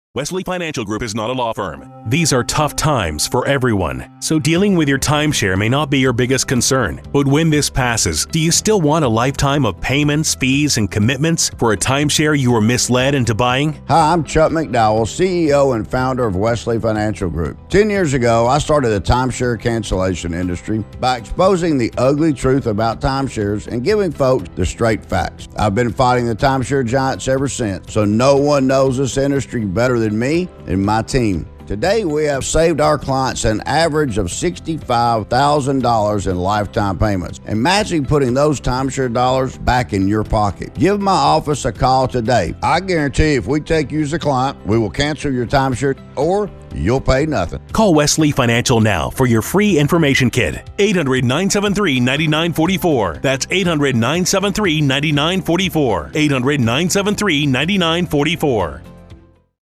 Wesley Financial Group is not a law firm. These are tough times for everyone, so dealing with your timeshare may not be your biggest concern. But when this passes, do you still want a lifetime of payments, fees, and commitments for a timeshare you were misled into buying? Hi, I'm Chuck McDowell, CEO and founder of Wesley Financial Group. 10 years ago, I started the timeshare cancellation industry by exposing the ugly truth about timeshares and giving folks the straight facts. I've been fighting the timeshare giants ever since, so no one knows this industry better than me and my team. Today, we have saved our clients an average of $65,000 in lifetime payments. Imagine putting those timeshare dollars back in your pocket. Give my office a call today. I guarantee if we take you as a client, we will cancel your timeshare or you'll pay nothing. Call Wesley Financial now for your free information kit. 800-973-9944. That's 800-973-9944. 800-973-9944.